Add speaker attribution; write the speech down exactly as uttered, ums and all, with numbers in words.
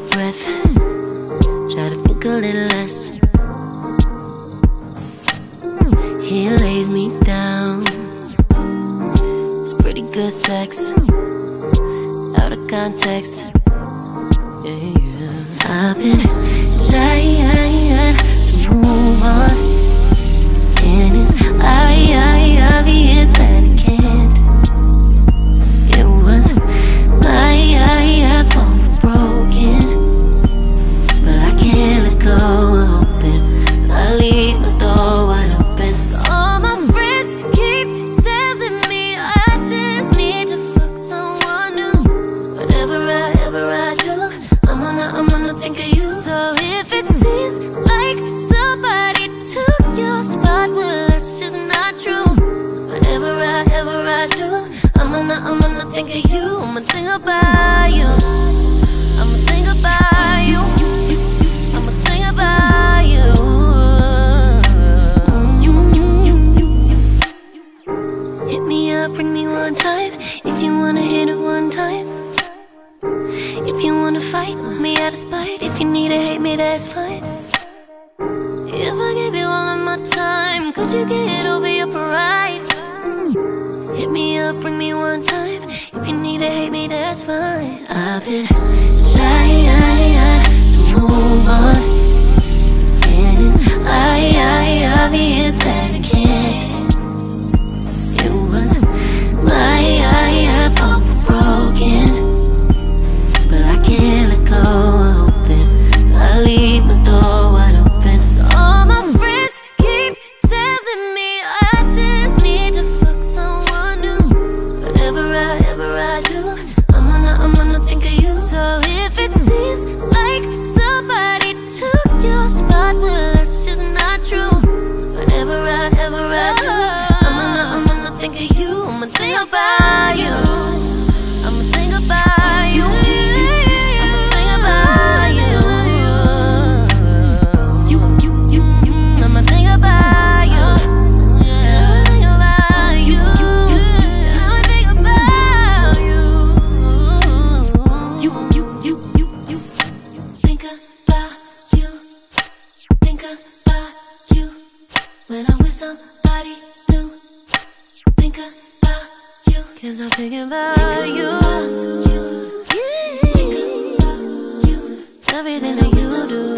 Speaker 1: breath, try to think a little less. He lays me down, it's pretty good sex, out of context. Yeah, yeah. I've been trying to move on, and it's obvious that I can't. It was my fault broken, but I can't let go open, so I leave my door wide open. All my friends keep telling me I just need to fuck someone new. Whatever I ever I do, I'm gonna, I'm gonna think of you. So if it seems like somebody took your spot, well, that's just not true. Whatever I ever I do, I'm gonna, I'm gonna think of you. I'ma think about you. I'ma think about you. I'ma think about you. Hit me up, bring me one time. If you wanna hit it one time. If you wanna fight me out of spite, if you need to hate me, that's fine. If I give you all of my time, could you get over your pride? Hit me up, bring me one time. If you need to hate me, that's fine. I've been trying to move on, and it's obvious that I can't. It was my fault broken, but I can't let go open, so I leave my door wide open. All my friends keep telling me I just need to fuck someone new. Whatever I ever I do, I'm gonna, I'm gonna think of you. So if it seems like somebody took your spot, well, that's just not true. Whatever I ever I do, I'm gonna, I'm gonna think of you. I'ma think about you. I'ma think about you. I'ma think about you. You, you, you, you. I'ma think about you. I'ma think about you. I'ma think about you. You, you, you, you, you. Think about you. Think about you. When I'm with somebody new. Think about you. Cause I'm thinking about you. Yeah. Think about you. Everything that you do.